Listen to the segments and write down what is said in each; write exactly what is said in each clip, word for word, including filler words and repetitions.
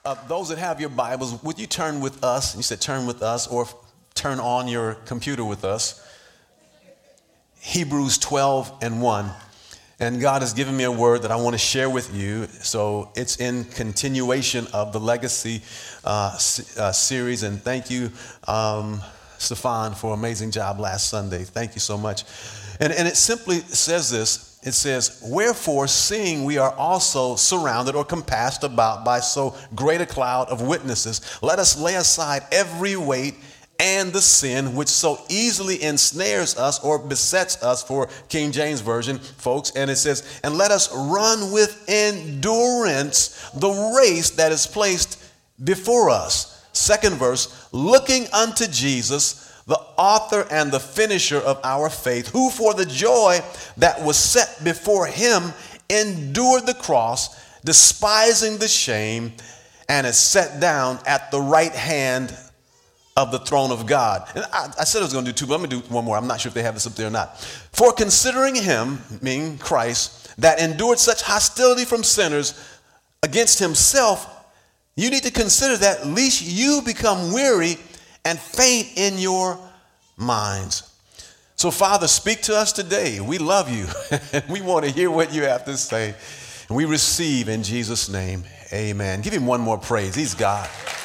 Uh, those that have your Bibles, would you turn with us? You said turn with us, or turn on your computer with us. Hebrews twelve and one. And God has given me a word that I want to share with you. So it's in continuation of the Legacy uh, uh, series. And thank you, um, Stefan, for an amazing job last Sunday. Thank you so much. And, and it simply says this. It says, wherefore, seeing we are also surrounded or compassed about by so great a cloud of witnesses, let us lay aside every weight and the sin which so easily ensnares us or besets us, for King James Version, folks. And it says, and let us run with endurance the race that is placed before us. Second verse, looking unto Jesus, the author and the finisher of our faith, who for the joy that was set before him endured the cross, despising the shame, and is set down at the right hand of the throne of God. And I, I said I was going to do two, but let me do one more. I'm not sure if they have this up there or not. For considering him, meaning Christ, that endured such hostility from sinners against himself, you need to consider that lest you become weary and faint in your minds. So, Father, speak to us today. We love you. We want to hear what you have to say. And we receive in Jesus' name. Amen. Give him one more praise. He's God.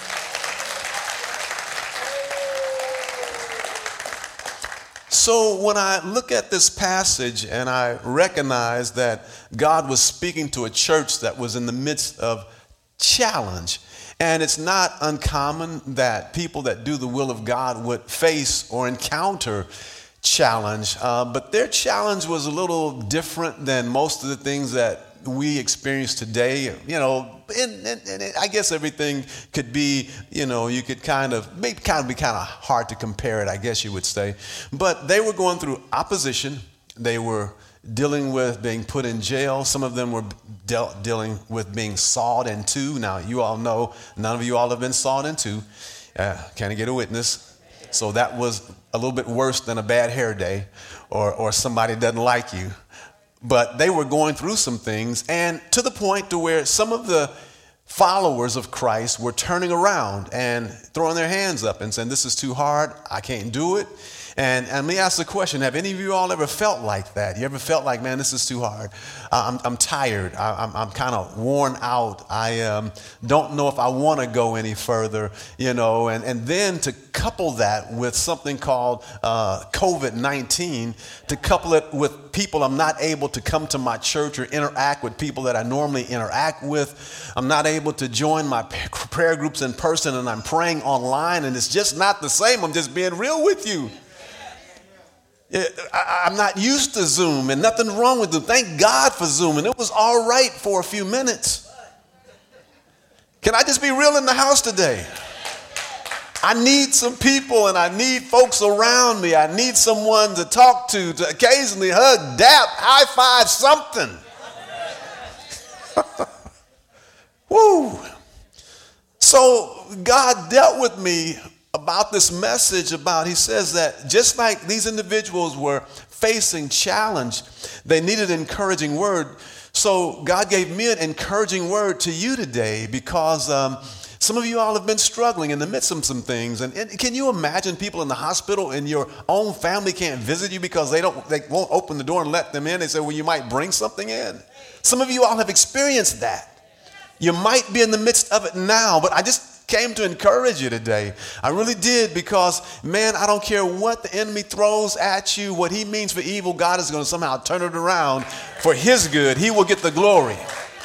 So when I look at this passage and I recognize that God was speaking to a church that was in the midst of challenge, and it's not uncommon that people that do the will of God would face or encounter challenge, uh, but their challenge was a little different than most of the things that we experience today. You know, and, and, and I guess everything could be, you know, you could kind of, maybe kind of be kind of hard to compare it, I guess you would say. But they were going through opposition. They were dealing with being put in jail. Some of them were de- dealing with being sawed in two. Now, you all know, none of you all have been sawed in two. Uh, can I get a witness? So that was a little bit worse than a bad hair day, or, or somebody doesn't like you. But they were going through some things, and to the point to where some of the followers of Christ were turning around and throwing their hands up and saying, this is too hard, I can't do it. And, and let me ask the question, have any of you all ever felt like that? You ever felt like, man, this is too hard? Uh, I'm, I'm tired. I, I'm, I'm kind of worn out. I um, don't know if I want to go any further, you know, and, and then to couple that with something called uh, covid nineteen, to couple it with people I'm not able to come to my church or interact with people that I normally interact with. I'm not able to join my prayer groups in person, and I'm praying online, and it's just not the same. I'm just being real with you. I'm not used to Zoom, and nothing wrong with Zoom. Thank God for Zoom, and it was all right for a few minutes. Can I just be real in the house today? I need some people, and I need folks around me. I need someone to talk to, to occasionally hug, dap, high five, something. Woo! So God dealt with me about this message about, he says that just like these individuals were facing challenge, they needed an encouraging word. So God gave me an encouraging word to you today, because um, some of you all have been struggling in the midst of some things. And, and can you imagine people in the hospital and your own family can't visit you because they don't, they won't open the door and let them in? They say, well, you might bring something in. Some of you all have experienced that. You might be in the midst of it now, but I just came to encourage you today. I really did, because, man, I don't care what the enemy throws at you. What he means for evil, God is going to somehow turn it around for his good. He will get the glory.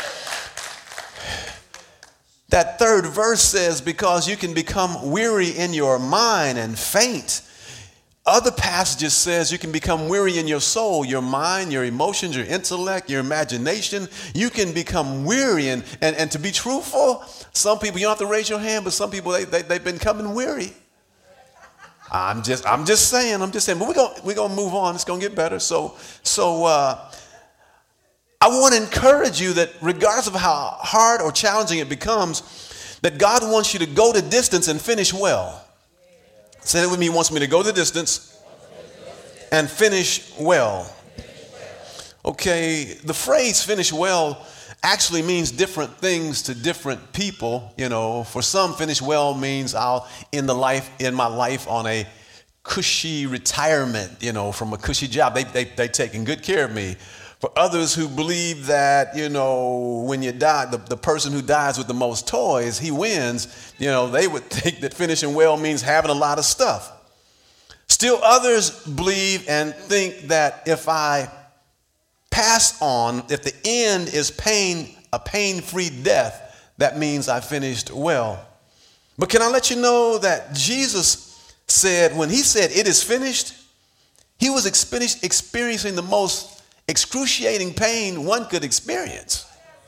That third verse says, because you can become weary in your mind and faint. Other passages says you can become weary in your soul, your mind, your emotions, your intellect, your imagination. You can become weary. And, and, and to be truthful, some people, you don't have to raise your hand, but some people, they, they, they've been coming weary. I'm just I'm just saying, I'm just saying. But we're going we're gonna move on. It's going to get better. So, so uh, I want to encourage you that regardless of how hard or challenging it becomes, that God wants you to go the distance and finish well. Say that with me. He wants me to go the distance and finish well. Okay, the phrase finish well actually means different things to different people. You know, for some, finish well means I'll end the life in my life on a cushy retirement, you know, from a cushy job. They they they taking good care of me. For others who believe that, you know, when you die, the, the person who dies with the most toys, he wins, you know, they would think that finishing well means having a lot of stuff. Still others believe and think that if I pass on, if the end is pain, a pain-free death, that means I finished well. But can I let you know that Jesus said, when he said it is finished, he was experiencing the most excruciating pain one could experience.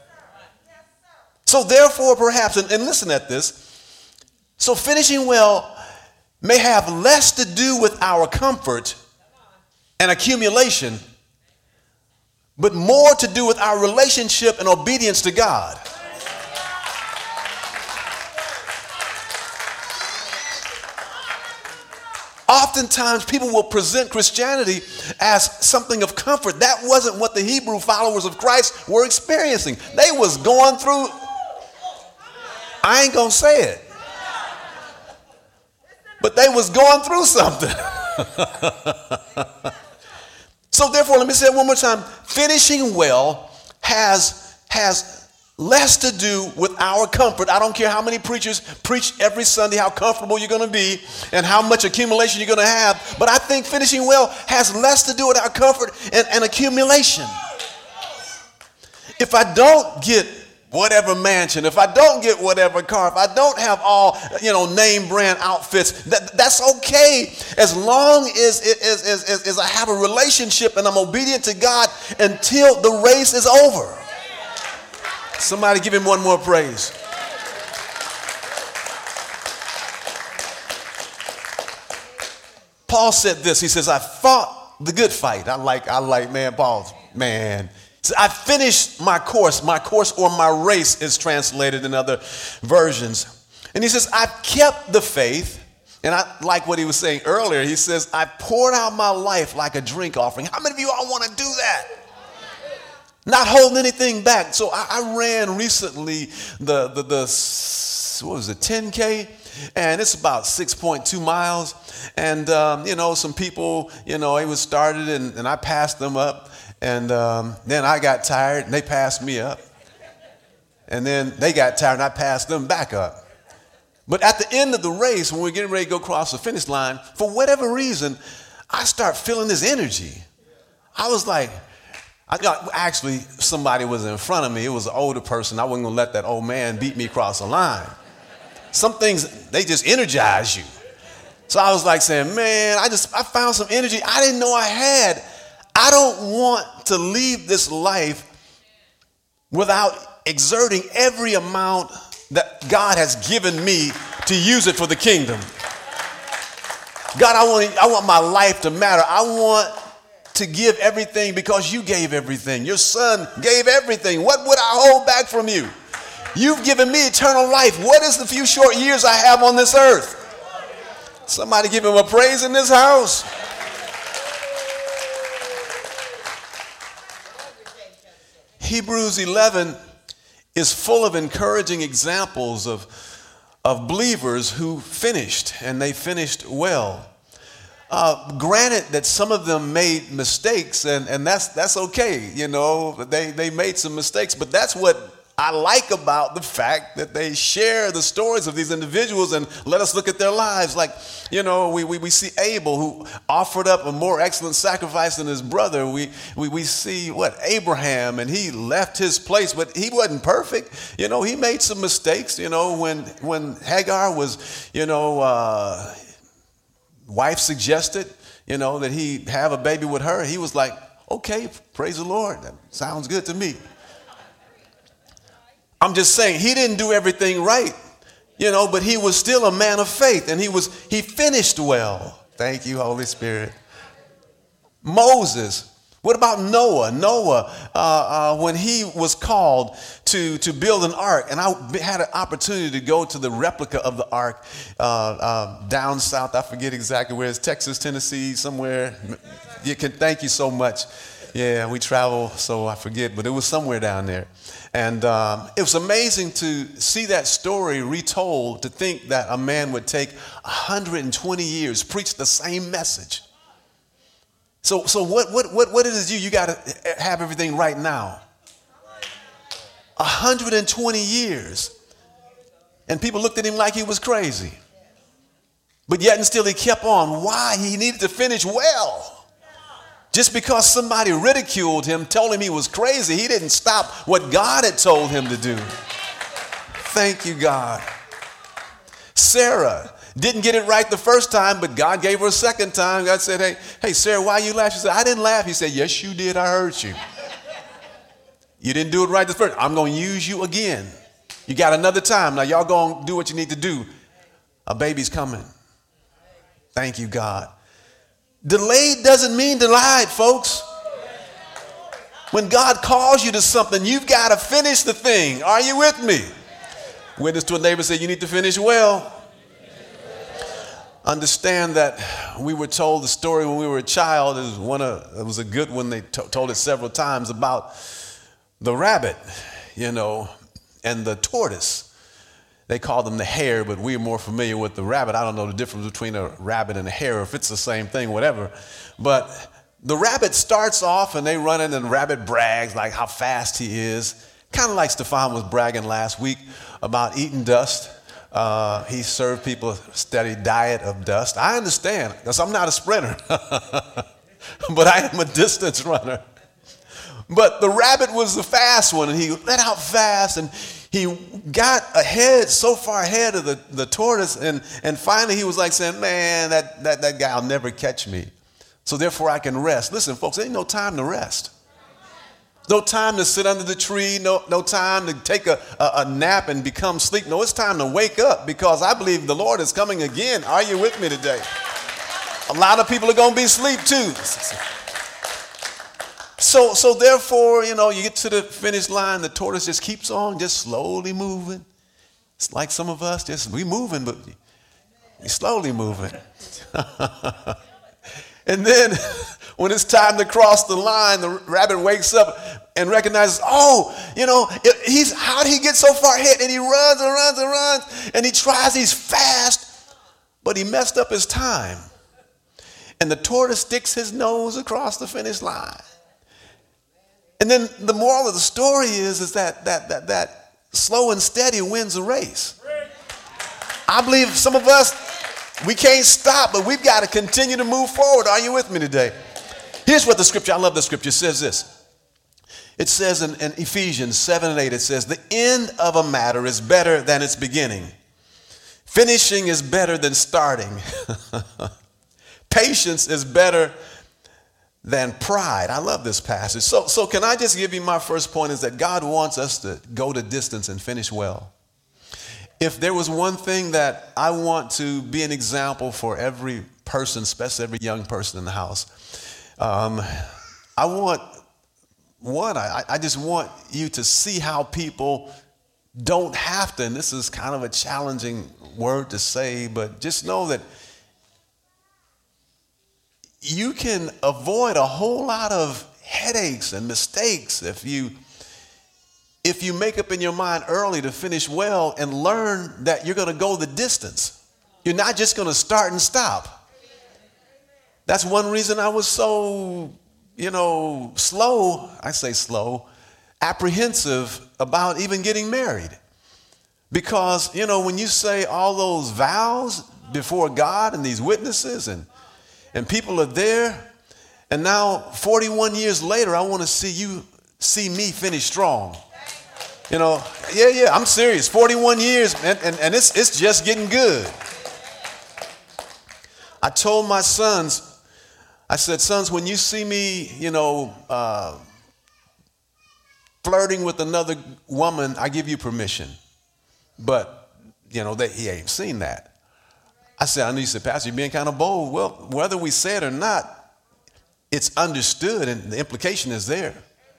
So therefore, perhaps, and, and listen at this, so finishing well may have less to do with our comfort and accumulation, but more to do with our relationship and obedience to God. Oftentimes, people will present Christianity as something of comfort. That wasn't what the Hebrew followers of Christ were experiencing. They was going through, I ain't gonna say it, but they was going through something. So therefore, let me say it one more time. Finishing well has, has less to do with our comfort. I don't care how many preachers preach every Sunday how comfortable you're going to be and how much accumulation you're going to have. But I think finishing well has less to do with our comfort and, and accumulation. If I don't get whatever mansion, if I don't get whatever car, if I don't have all, you know, name brand outfits, that, that's okay as long as, as, as, as, as I have a relationship and I'm obedient to God until the race is over. Somebody give him one more praise. Paul said this. He says, I fought the good fight. I like, I like, man, Paul's, man. So I finished my course. My course or my race is translated in other versions. And he says, I've kept the faith. And I like what he was saying earlier. He says, I poured out my life like a drink offering. How many of you all want to do that? Not holding anything back. So I, I ran recently the, the, the, what was it, ten K? And it's about six point two miles. And, um, you know, some people, you know, it was started and, and I passed them up. And um, then I got tired and they passed me up. And then they got tired and I passed them back up. But at the end of the race, when we're getting ready to go across the finish line, for whatever reason, I start feeling this energy. I was like, I got, actually, somebody was in front of me. It was an older person. I wasn't going to let that old man beat me across the line. Some things, they just energize you. So I was like saying, man, I just, I found some energy I didn't know I had. I don't want to leave this life without exerting every amount that God has given me to use it for the kingdom. God, I want, I want my life to matter. I want to give everything because you gave everything. Your son gave everything. What would I hold back from you? You've given me eternal life. What is the few short years I have on this earth? Somebody give him a praise in this house. Hebrews eleven is full of encouraging examples of, of believers who finished, and they finished well. Uh, granted that some of them made mistakes, and, and that's that's okay, you know, they, they made some mistakes, but that's what I like about the fact that they share the stories of these individuals and let us look at their lives. Like, you know, we, we, we see Abel, who offered up a more excellent sacrifice than his brother. We, we, we see, what, Abraham, and he left his place, but he wasn't perfect. You know, he made some mistakes, you know, when, when Hagar was, you know, uh, wife suggested, you know, that he have a baby with her. He was like, okay, praise the Lord. That sounds good to me. I'm just saying he didn't do everything right, you know, but he was still a man of faith, and he was, he finished well. Thank you, Holy Spirit. Moses. What about Noah? Noah, uh, uh, when he was called to, to build an ark, and I had an opportunity to go to the replica of the ark uh, uh, down south. I forget exactly where it's, Texas, Tennessee, somewhere. You can, thank you so much. Yeah, we travel, so I forget, but it was somewhere down there. And um, it was amazing to see that story retold, to think that a man would take one hundred twenty years, preach the same message. So so what what what what is you? You got to have everything right now. one hundred twenty years. And people looked at him like he was crazy. But yet and still he kept on. Why? He needed to finish well. Just because somebody ridiculed him, told him he was crazy, he didn't stop what God had told him to do. Thank you, God. Sarah didn't get it right the first time, but God gave her a second time. God said, hey, hey, Sarah, why you laugh? She said, I didn't laugh. He said, yes, you did. I heard you. You didn't do it right the first. I'm going to use you again. You got another time. Now, y'all going to do what you need to do. A baby's coming. Thank you, God. Delayed doesn't mean denied, folks. When God calls you to something, you've got to finish the thing. Are you with me? Witness to a neighbor, say, you need to finish well. Understand that we were told the story when we were a child. It was, one of, it was a good one. They t- told it several times about the rabbit, you know, and the tortoise. They call them the hare, but we're more familiar with the rabbit. I don't know the difference between a rabbit and a hare, if it's the same thing, whatever. But the rabbit starts off and they run in and the rabbit brags like how fast he is. Kind of like Stefan was bragging last week about eating dust. Uh, he served people a steady diet of dust. I understand, because I'm not a sprinter, but I am a distance runner. But the rabbit was the fast one, and he let out fast, and he got ahead, so far ahead of the, the tortoise, and, and finally he was like saying, man, that, that, that guy will never catch me. So therefore I can rest. Listen, folks, there ain't no time to rest. No time to sit under the tree, no, no time to take a, a, a nap and become sleep. No, it's time to wake up, because I believe the Lord is coming again. Are you with me today? A lot of people are going to be asleep too. So, so therefore, you know, you get to the finish line, the tortoise just keeps on, just slowly moving. It's like some of us, just we moving, but we slowly moving. And then when it's time to cross the line, the rabbit wakes up and recognizes, oh, you know, he's how did he get so far ahead? And he runs and runs and runs, and he tries, he's fast, but he messed up his time. And the tortoise sticks his nose across the finish line. And then the moral of the story is, is that, that, that, that slow and steady wins the race. I believe some of us, we can't stop, but we've got to continue to move forward. Are you with me today? Here's what the scripture, I love the scripture, says this. It says in, in Ephesians seven and eight, it says, the end of a matter is better than its beginning. Finishing is better than starting. Patience is better than pride. I love this passage. So, so can I just give you my first point, is that God wants us to go the distance and finish well. If there was one thing that I want to be an example for every person, especially every young person in the house, um, I want, one, I, I just want you to see how people don't have to, and this is kind of a challenging word to say, but just know that you can avoid a whole lot of headaches and mistakes if you if you make up in your mind early to finish well and learn that you're going to go the distance. You're not just going to start and stop. That's one reason I was so, you know, slow, I say slow, apprehensive about even getting married. Because, you know, when you say all those vows before God and these witnesses and And people are there, and now forty-one years later, I want to see you, see me finish strong. You know, yeah, yeah, I'm serious. forty-one years, and, and, and it's, it's just getting good. I told my sons, I said, sons, when you see me, you know, uh, flirting with another woman, I give you permission. But, you know, they, he ain't seen that. I said, I know you said, Pastor, you're being kind of bold. Well, whether we say it or not, it's understood and the implication is there.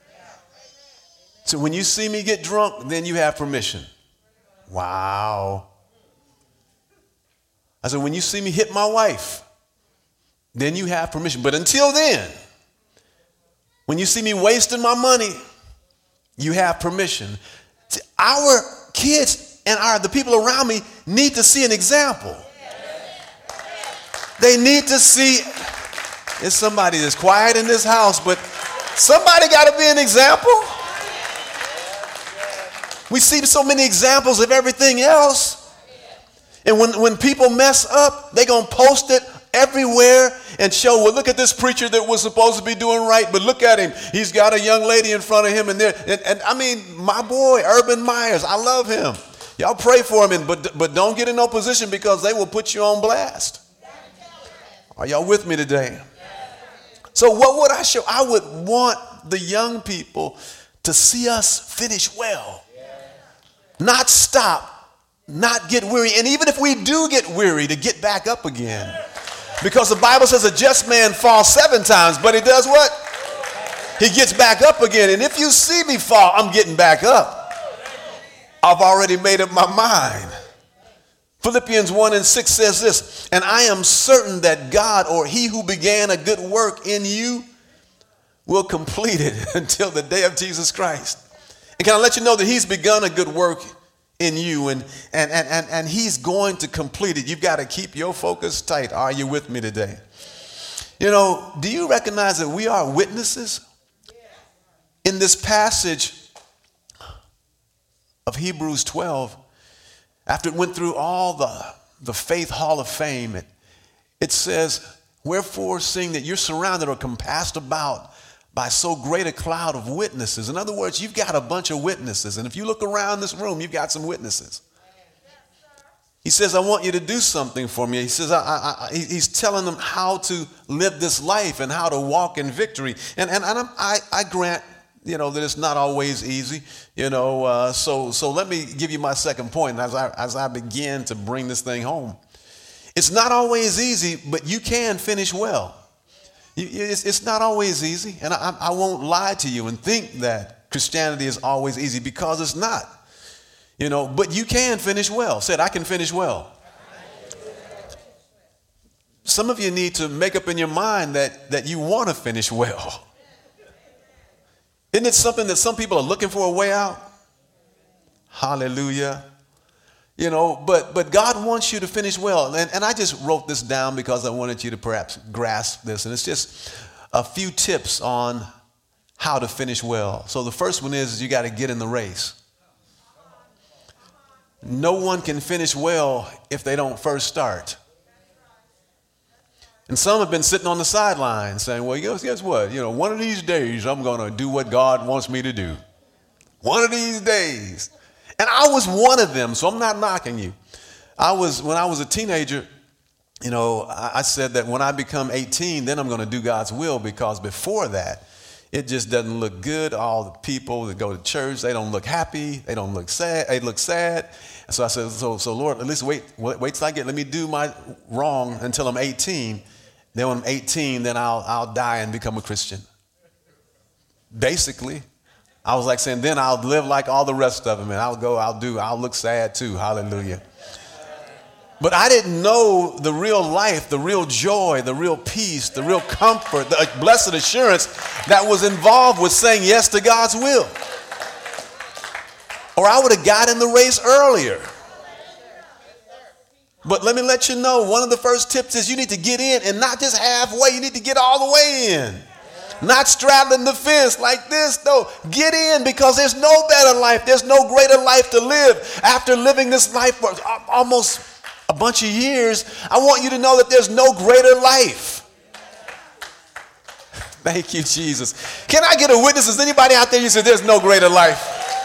So when you see me get drunk, then you have permission. Wow. I said, when you see me hit my wife, then you have permission. But until then, When you see me wasting my money, you have permission. See, our kids and our the people around me need to see an example. They need to see. There's somebody that's quiet in this house, but somebody got to be an example. We see so many examples of everything else. And when, when people mess up, they're going to post it everywhere and show, well, look at this preacher that was supposed to be doing right, but look at him. He's got a young lady in front of him. And, there, and, and I mean, my boy, Urban Myers, I love him. Y'all pray for him, and, but, but don't get in no position because they will put you on blast. Are y'all with me today? So what would I show? I would want the young people to see us finish well. Not stop, not get weary. And even if we do get weary, to get back up again. Because the Bible says a just man falls seven times, but he does what? He gets back up again. And if you see me fall, I'm getting back up. I've already made up my mind. Philippians one and six says this, and I am certain that God, or he who began a good work in you, will complete it until the day of Jesus Christ. And can I let you know that he's begun a good work in you, and, and, and, and, and he's going to complete it. You've got to keep your focus tight. Are you with me today? You know, do you recognize that we are witnesses? In this passage of Hebrews twelve, after it went through all the, the faith hall of fame, it, it says, wherefore, seeing that you're surrounded or compassed about by so great a cloud of witnesses. In other words, you've got a bunch of witnesses. And if you look around this room, you've got some witnesses. He says, I want you to do something for me. He says, I, I, I, he's telling them how to live this life and how to walk in victory. And, and, and I, I grant, you know, that it's not always easy, you know. Uh, so, so let me give you my second point as I, as I begin to bring this thing home. It's not always easy, but you can finish well. It's, it's not always easy, and I, I won't lie to you and think that Christianity is always easy, because it's not. You know, but you can finish well. Said, I can finish well. Some of you need to make up in your mind that, that you want to finish well. Isn't it something that some people are looking for a way out? Hallelujah. You know, but but God wants you to finish well. And, and I just wrote this down because I wanted you to perhaps grasp this. And it's just a few tips on how to finish well. So the first one is, is you got to get in the race. No one can finish well if they don't first start. And some have been sitting on the sidelines saying, well, guess, guess what? You know, one of these days I'm going to do what God wants me to do. One of these days. And I was one of them, so I'm not knocking you. I was, when I was a teenager, you know, I, I said that when I become eighteen, then I'm going to do God's will, because before that, it just doesn't look good. All the people that go to church, they don't look happy. They don't look sad. They look sad. And so I said, so, so Lord, at least wait, wait till I get, let me do my wrong until I'm eighteen. Then when I'm eighteen, then I'll, I'll die and become a Christian. Basically. I was like saying, then I'll live like all the rest of them, and I'll go, I'll do, I'll look sad too. Hallelujah. But I didn't know the real life, the real joy, the real peace, the real comfort, the blessed assurance that was involved with saying yes to God's will. Or I would have got in the race earlier. But let me let you know, one of the first tips is you need to get in, and not just halfway, you need to get all the way in. Not straddling the fence like this. No, get in, because there's no better life. There's no greater life to live. After living this life for almost a bunch of years, I want you to know that there's no greater life. Thank you, Jesus. Can I get a witness? Is anybody out there who said there's no greater life?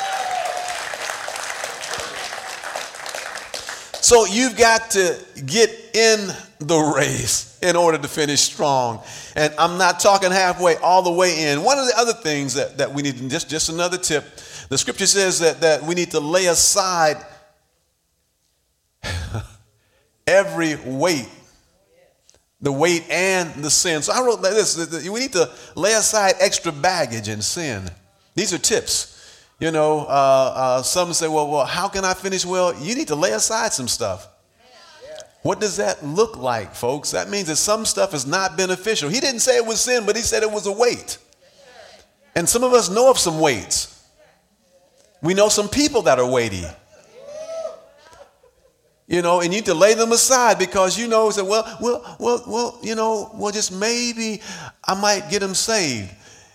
So you've got to get in the race in order to finish strong. And I'm not talking halfway, all the way in. One of the other things that, that we need, just, just another tip, the scripture says that, that we need to lay aside every weight, the weight and the sin. So I wrote like this, we need to lay aside extra baggage and sin. These are tips. You know, uh, uh, some say, well, well, how can I finish well? You need to lay aside some stuff. What does that look like, folks? That means that some stuff is not beneficial. He didn't say it was sin, but he said it was a weight. And some of us know of some weights. We know some people that are weighty. You know, and you need to lay them aside because you know, say, well, well, well, well, you know, well, just maybe I might get them saved.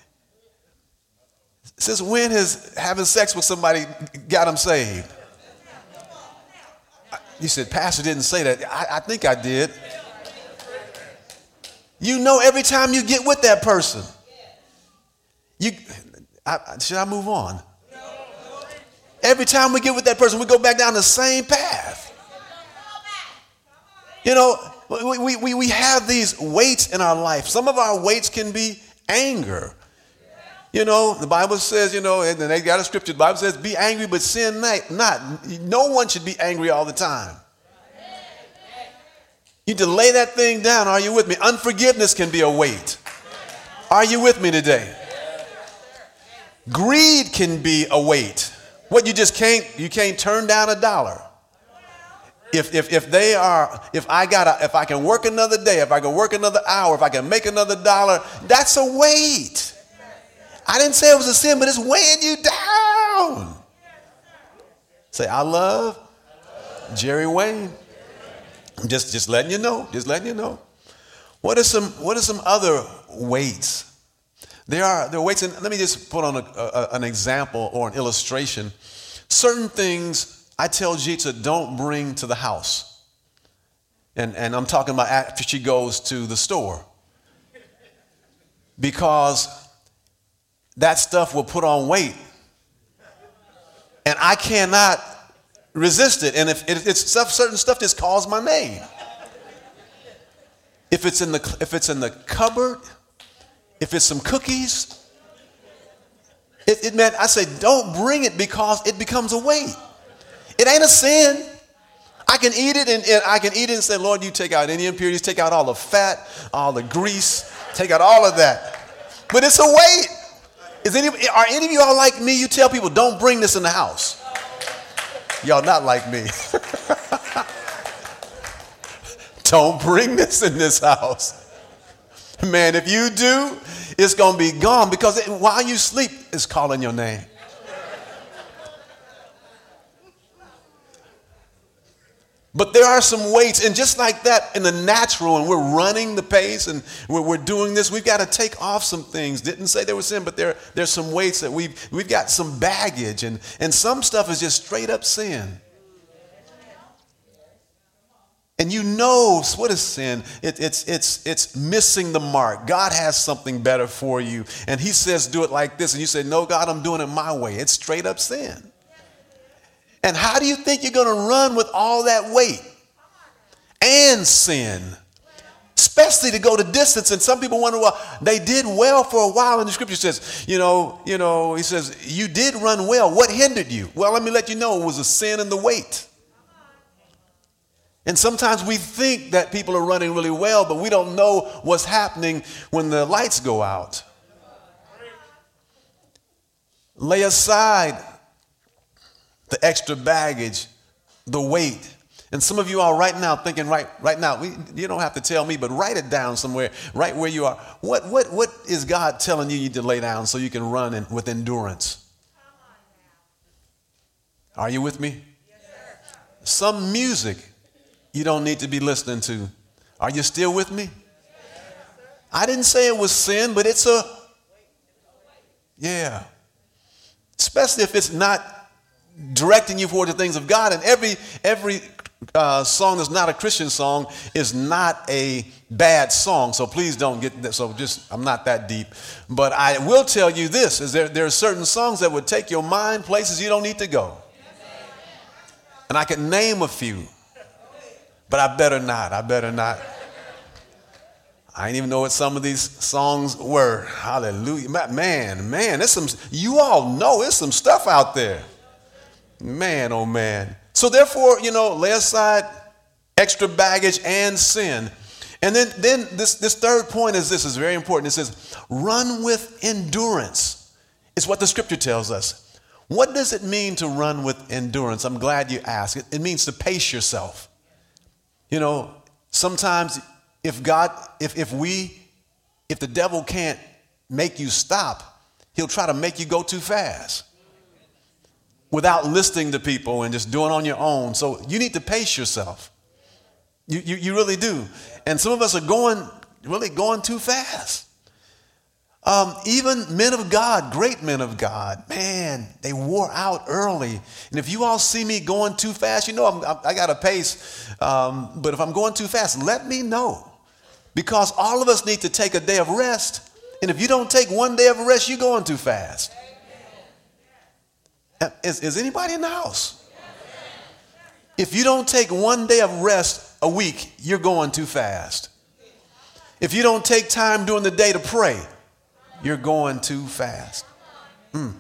Since when has having sex with somebody got them saved? You said, Pastor didn't say that. I, I think I did. You know, every time you get with that person, you I, should I move on? Every time we get with that person, we go back down the same path. You know, we, we, we have these weights in our life. Some of our weights can be anger. You know, the Bible says, you know, and they got a scripture, the Bible says, be angry, but sin not. No one should be angry all the time. You need to lay that thing down. Are you with me? Unforgiveness can be a weight. Are you with me today? Greed can be a weight. What you just can't, you can't turn down a dollar. If, if, if they are, if I gotta, if I can work another day, if I can work another hour, if I can make another dollar, that's a weight. I didn't say it was a sin, but it's weighing you down. Say, I love Jerry Wayne. Just, just letting you know, just letting you know. What are some, what are some other weights? There are, there are weights, and let me just put on a, a, an example or an illustration. Certain things I tell Jita don't bring to the house. And, and I'm talking about after she goes to the store. Because that stuff will put on weight. And I cannot resist it. And if it, it's stuff, certain stuff just calls my name. If it's in the, if it's in the cupboard, if it's some cookies, it, it meant I say don't bring it because it becomes a weight. It ain't a sin. I can eat it and, and I can eat it and say, Lord, you take out any impurities, take out all the fat, all the grease, take out all of that. But it's a weight. Is any, are any of you all like me? You tell people, don't bring this in the house. Y'all not like me. Don't bring this in this house. Man, if you do, it's going to be gone because it, while you sleep, it's calling your name. But there are some weights, and just like that in the natural, and we're running the pace and we're, we're doing this, we've got to take off some things. Didn't say there was sin, but there, there's some weights that we've, we've got some baggage, and, and some stuff is just straight up sin. And you know, what is sin? It, it's, it's, it's missing the mark. God has something better for you, and he says do it like this, and you say, no, God, I'm doing it my way. It's straight up sin. And how do you think you're going to run with all that weight and sin? Especially to go the distance. And some people wonder, well, they did well for a while. And the scripture says, you know, you know, he says, you did run well. What hindered you? Well, let me let you know, it was a sin and the weight. And sometimes we think that people are running really well, but we don't know what's happening when the lights go out. Lay aside the extra baggage, the weight. And some of you are right now thinking, right, right now, we, you don't have to tell me, but write it down somewhere, right where you are. What, what, what is God telling you you need to lay down so you can run in, with endurance? Are you with me? Yes, sir. Some music you don't need to be listening to. Are you still with me? Yes, I didn't say it was sin, but it's a, yeah. Especially if it's not directing you toward the things of God. And every every uh, song that's not a Christian song is not a bad song. So please don't get that. So just, I'm not that deep. But I will tell you this, is there, there are certain songs that would take your mind places you don't need to go. And I can name a few. But I better not. I better not. I didn't even know what some of these songs were. Hallelujah. Man, man, there's some, you all know there's some stuff out there. Man, oh man. So therefore, you know, lay aside extra baggage and sin. And then, then this, this third point is this is very important. It says, run with endurance. It's what the scripture tells us. What does it mean to run with endurance? I'm glad you asked. It, it means to pace yourself. You know, sometimes if God, if, if we, if the devil can't make you stop, he'll try to make you go too fast without listening to people and just doing on your own. So you need to pace yourself. You, you, you really do. And some of us are going, really going too fast. Um, even men of God, great men of God, man, they wore out early. And if you all see me going too fast, you know I'm, I, I got a pace. Um, but if I'm going too fast, let me know. Because all of us need to take a day of rest. And if you don't take one day of rest, you're going too fast. Is, is anybody in the house? If you don't take one day of rest a week, you're going too fast. If you don't take time during the day to pray, you're going too fast. Mm.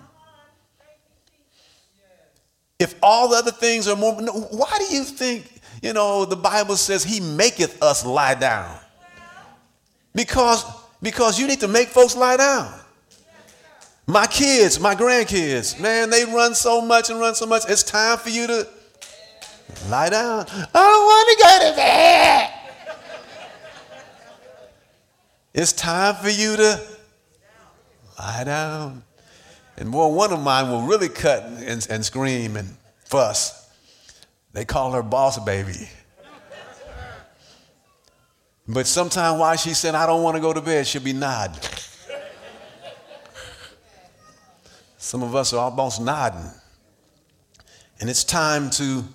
If all the other things are more, why do you think, you know, the Bible says he maketh us lie down? Because, because you need to make folks lie down. My kids, my grandkids, man, they run so much and run so much. It's time for you to lie down. I don't want to go to bed. It's time for you to lie down. And boy, one of mine will really cut and, and scream and fuss. They call her boss baby. But sometime while she said, I don't want to go to bed, she'll be nodding. Some of us are almost nodding. And it's time to,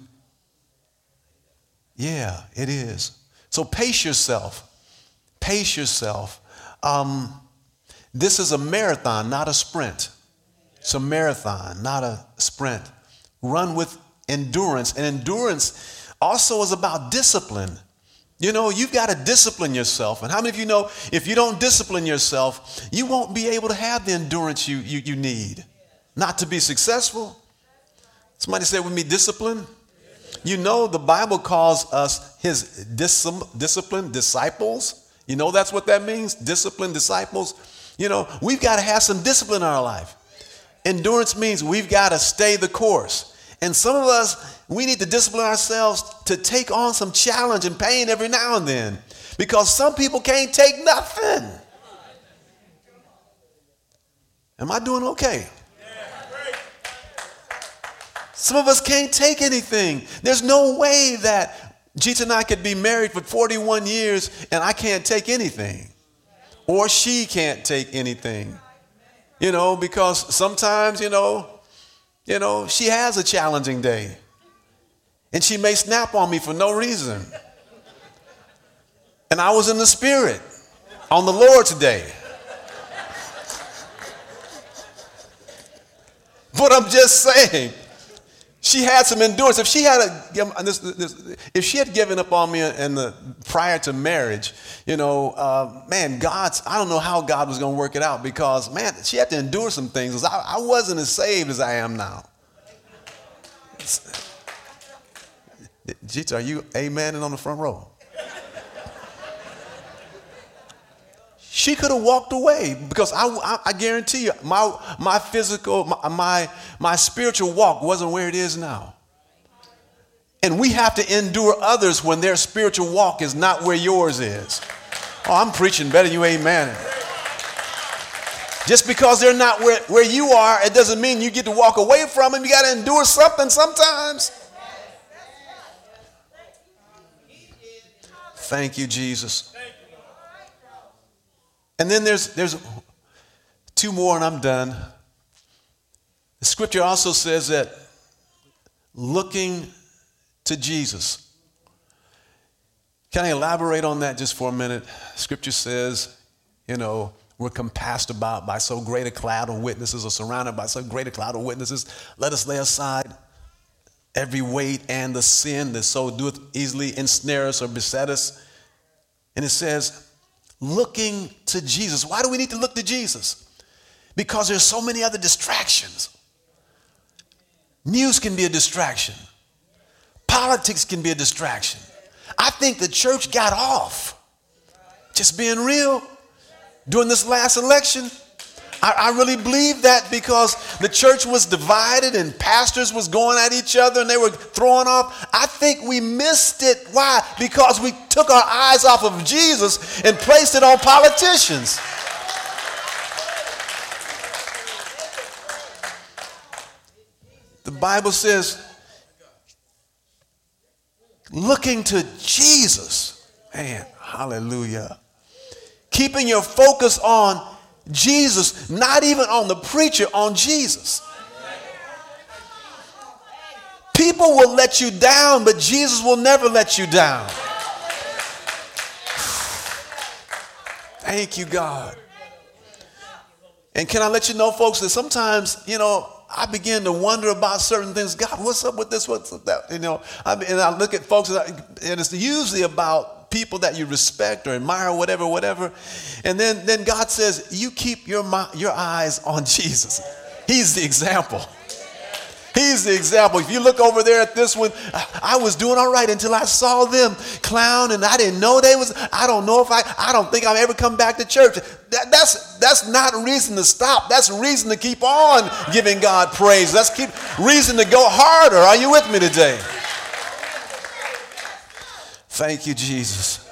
yeah, it is. So pace yourself. Pace yourself. Um, this is a marathon, not a sprint. It's a marathon, not a sprint. Run with endurance. And endurance also is about discipline. You know, you've got to discipline yourself. And how many of you know if you don't discipline yourself, you won't be able to have the endurance you, you, you need not to be successful? Somebody say with me, discipline. You know, the Bible calls us his dis- disciplined disciples. You know, that's what that means. Disciplined disciples. You know, we've got to have some discipline in our life. Endurance means we've got to stay the course. And some of us, we need to discipline ourselves to take on some challenge and pain every now and then, because some people can't take nothing. Am I doing okay? Some of us can't take anything. There's no way that Jeet and I could be married for forty-one years and I can't take anything. Or she can't take anything. You know, because sometimes, you know, you know, she has a challenging day. And she may snap on me for no reason. And I was in the spirit on the Lord's day. But I'm just saying, she had some endurance. If she had a, this, this, if she had given up on me in the prior to marriage, you know, uh, man, God's, I don't know how God was going to work it out, because, man, she had to endure some things. I, I wasn't as saved as I am now. Jeet, are you amening on the front row? She could have walked away, because I, I, I guarantee you, my my physical, my, my my spiritual walk wasn't where it is now. And we have to endure others when their spiritual walk is not where yours is. Oh, I'm preaching better, you amen. Just because they're not where, where you are, it doesn't mean you get to walk away from them. You got to endure something sometimes. Thank you, Jesus. And then there's there's two more and I'm done. The scripture also says that looking to Jesus. Can I elaborate on that just for a minute? Scripture says, you know, we're compassed about by so great a cloud of witnesses, or surrounded by so great a cloud of witnesses. Let us lay aside every weight and the sin that so doeth easily ensnare us or beset us. And it says, looking to Jesus. Why do we need to look to Jesus? Because there's so many other distractions. News can be a distraction. Politics can be a distraction. I think the church got off, just being real, during this last election. I, I really believe that, because the church was divided and pastors was going at each other and they were throwing off. I think we missed it. Why? Because we took our eyes off of Jesus and placed it on politicians. Bible says, looking to Jesus. Man, hallelujah. Keeping your focus on Jesus, not even on the preacher, on Jesus. People will let you down, but Jesus will never let you down. Thank you, God. And can I let you know, folks, that sometimes, you know, I begin to wonder about certain things. God, what's up with this? What's up with that? You know, I, and I look at folks, and, I, and it's usually about people that you respect or admire, whatever, whatever. And then, then God says, you keep your, your eyes on Jesus. He's the example. He's the example. If you look over there at this one, I was doing all right until I saw them clown, and I didn't know they was. I don't know if I. I don't think I'll ever come back to church. That, that's that's not a reason to stop. That's a reason to keep on giving God praise. That's keep reason to go harder. Are you with me today? Thank you, Jesus.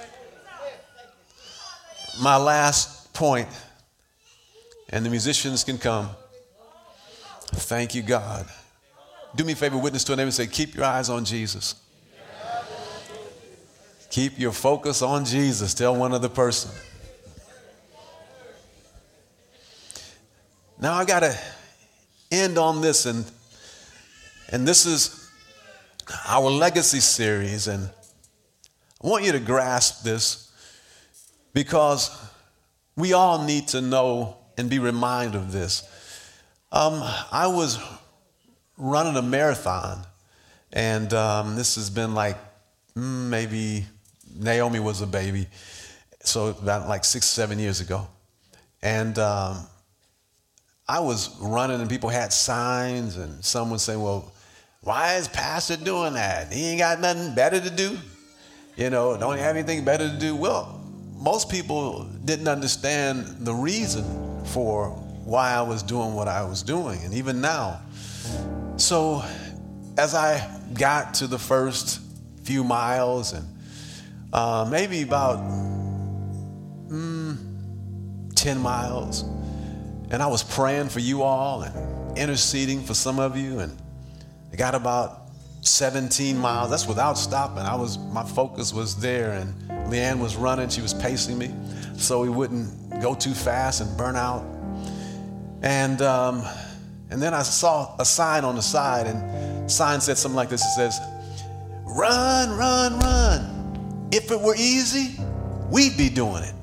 My last point, and the musicians can come. Thank you, God. Do me a favor, witness to a neighbor and say, keep your eyes on Jesus. Keep your focus on Jesus. Tell one other person. Now I got to end on this, and and this is our legacy series, and I want you to grasp this because we all need to know and be reminded of this. Um, I was running a marathon, and um, this has been like mm, maybe Naomi was a baby, so about like six, seven years ago, and um, I was running, and people had signs, and someone saying, "Well, why is Pastor doing that? He ain't got nothing better to do, you know? Don't he have anything better to do?" Well, most people didn't understand the reason for why I was doing what I was doing, and even now. So as I got to the first few miles, and uh, maybe about mm, ten miles, and I was praying for you all and interceding for some of you, and I got about seventeen miles. That's without stopping. I was, my focus was there, and Leanne was running. She was pacing me so we wouldn't go too fast and burn out. And um, And then I saw a sign on the side, and the sign said something like this. It says, run, run, run. If it were easy, we'd be doing it.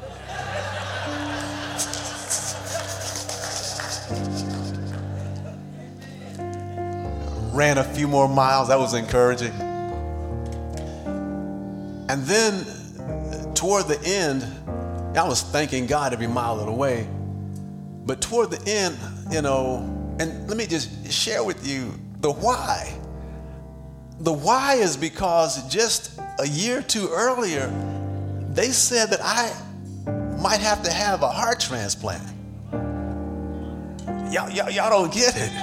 Ran a few more miles. That was encouraging. And then toward the end, I was thanking God every mile of the way. But toward the end, you know, and let me just share with you the why. The why is because just a year or two earlier, they said that I might have to have a heart transplant. Y'all, y'all, y'all don't get it.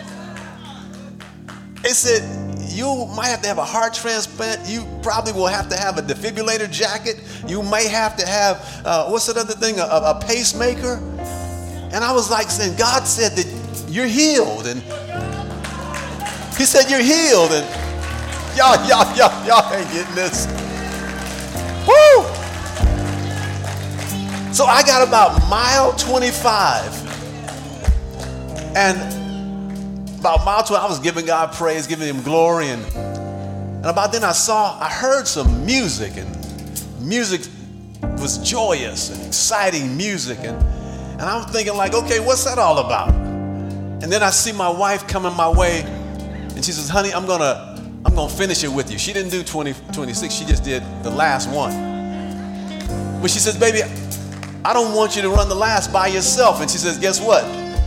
They said, you might have to have a heart transplant. You probably will have to have a defibrillator jacket. You may have to have, uh, what's that other thing, a, a pacemaker. And I was like saying, God said that you're healed. And he said, you're healed. And y'all, y'all, y'all, y'all ain't getting this. Woo! So I got about mile twenty-five. And about mile twelve, I was giving God praise, giving him glory. And, and about then I saw, I heard some music. And music was joyous and exciting music. And And I'm thinking like, okay, what's that all about? And then I see my wife coming my way, and she says, honey, I'm gonna, I'm gonna finish it with you. She didn't do twenty, twenty-six, she just did the last one. But she says, baby, I don't want you to run the last by yourself. And she says, guess what?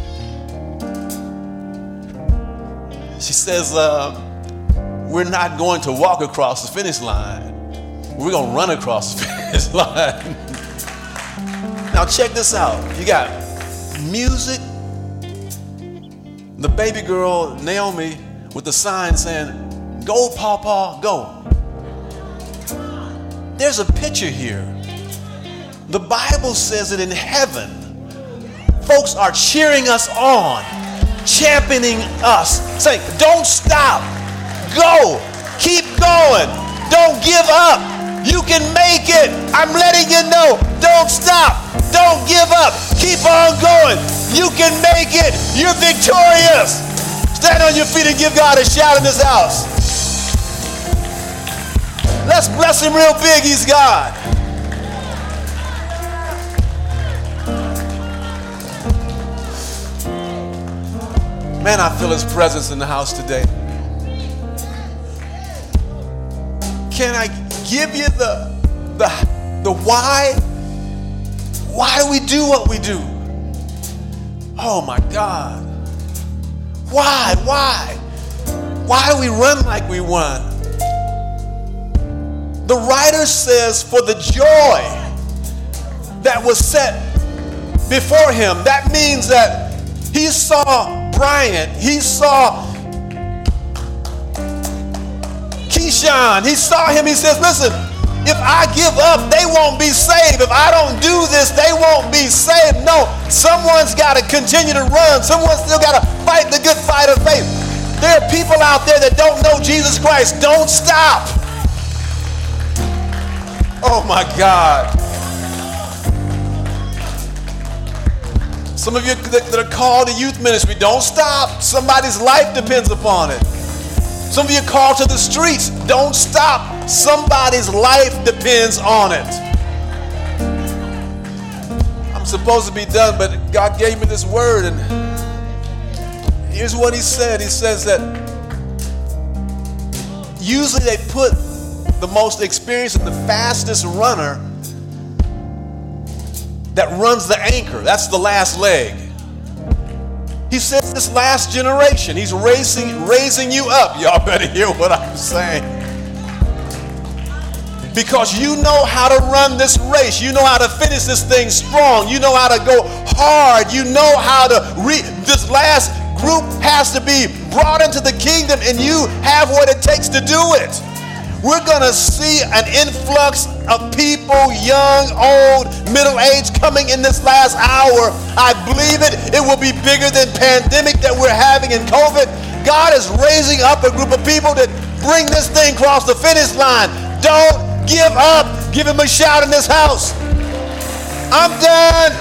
She says, uh, we're not going to walk across the finish line. We're gonna run across the finish line. Now check this out. You got music, the baby girl, Naomi, with the sign saying, go, Pawpaw, go. There's a picture here. The Bible says that in heaven, folks are cheering us on. championing us, saying, don't stop, go, keep going, don't give up. You can make it. I'm letting you know, don't stop, don't give up, keep on going. You can make it. You're victorious. Stand on your feet and give God a shout in this house. Let's bless him real big. He's God. Man, I feel his presence in the house today. Can I give you the, the, the why? Why do we do what we do? Oh my God. Why? Why? Why do we run like we run? The writer says, for the joy that was set before him. That means that he saw Bryant, he saw Keyshawn, he saw him, he says, listen, if I give up, they won't be saved. If I don't do this, they won't be saved. No, someone's got to continue to run. Someone's still got to fight the good fight of faith. There are people out there that don't know Jesus Christ. Don't stop. Oh my God. Some of you that are called to youth ministry, don't stop. Somebody's life depends upon it. Some of you called to the streets, don't stop. Somebody's life depends on it. I'm supposed to be done, but God gave me this word, and here's what he said. He says that usually they put the most experienced and the fastest runner that runs the anchor. That's the last leg. He says this last generation, he's raising, raising you up. Y'all better hear what I'm saying. Because you know how to run this race. You know how to finish this thing strong. You know how to go hard. You know how to read. This last group has to be brought into the kingdom, and you have what it takes to do it. We're going to see an influx of people, young, old, middle-aged, coming in this last hour. I believe it. It will be bigger than pandemic that we're having in COVID. God is raising up a group of people that bring this thing across the finish line. Don't give up. Give him a shout in this house. I'm done.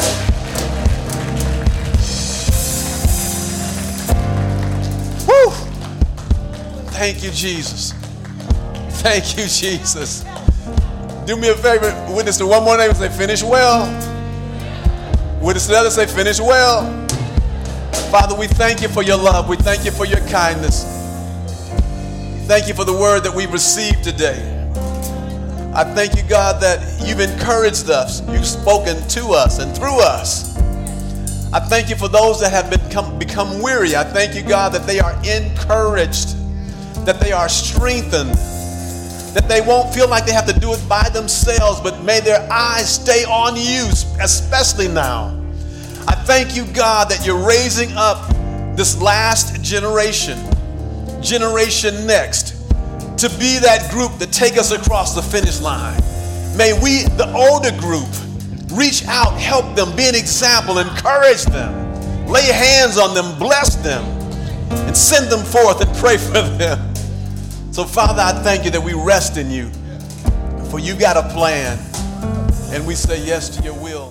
Whew. Thank you, Jesus. Thank you, Jesus. Do me a favor, witness to one more name and say, finish well. Witness to the other, say, finish well. Father, we thank you for your love. We thank you for your kindness. Thank you for the word that we've received today. I thank you, God, that you've encouraged us. You've spoken to us and through us. I thank you for those that have become, become weary. I thank you, God, that they are encouraged, that they are strengthened, that they won't feel like they have to do it by themselves, but may their eyes stay on you, especially now. I thank you, God, that you're raising up this last generation, generation next, to be that group that take us across the finish line. May we, the older group, reach out, help them, be an example, encourage them, lay hands on them, bless them, and send them forth and pray for them. So, Father, I thank you that we rest in you, for you got a plan, and we say yes to your will.